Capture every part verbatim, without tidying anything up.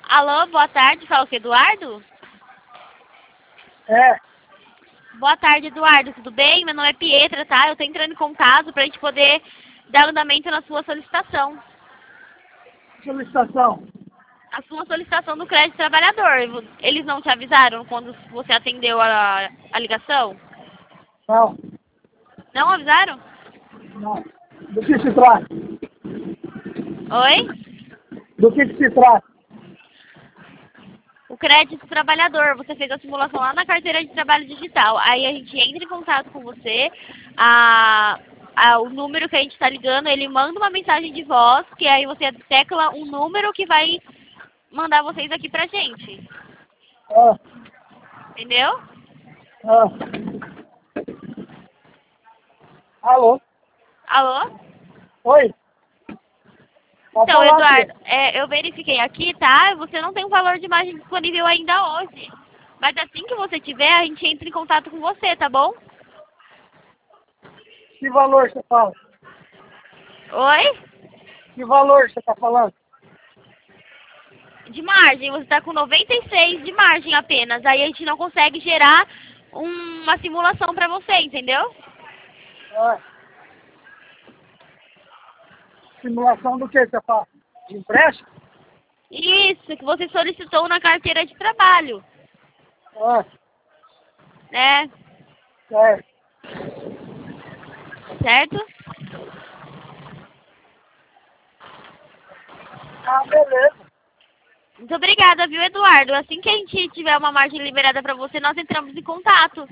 Alô, boa tarde, fala com o Eduardo? É, Boa tarde, Eduardo, tudo bem? Meu nome é Pietra, tá? Eu tô entrando em contato pra gente poder dar andamento na sua solicitação. solicitação. A sua solicitação do crédito trabalhador. Eles não te avisaram quando você atendeu a, a ligação? Não, Não avisaram? não. Do que se trata? Oi? Do que, que se trata? O crédito trabalhador, você fez a simulação lá na carteira de trabalho digital. Aí a gente entra em contato com você, a, a, o número que a gente está ligando, ele manda uma mensagem de voz, que aí você tecla um número que vai mandar vocês aqui pra gente. Ah, Entendeu? ah. Alô? Alô? Oi? Pode Então, falar, Eduardo, tia. é, eu verifiquei aqui, tá? Você não tem o valor de imagem disponível ainda hoje. Mas assim que você tiver, a gente entra em contato com você, tá bom? Que valor você fala? Oi? Que valor você está falando? De margem, você está com noventa e seis de margem apenas. Aí a gente não consegue gerar um- uma simulação para você, entendeu? Ah. Simulação do que você fala? De empréstimo? Isso, que você solicitou na carteira de trabalho, Ah, né? certo. Certo? Ah, beleza. Muito obrigada, viu, Eduardo? Assim que a gente tiver uma margem liberada para você, nós entramos em contato.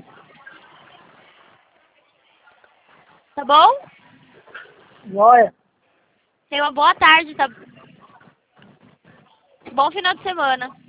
Tá bom? Joia. Tenha uma boa tarde, tá? Bom final de semana.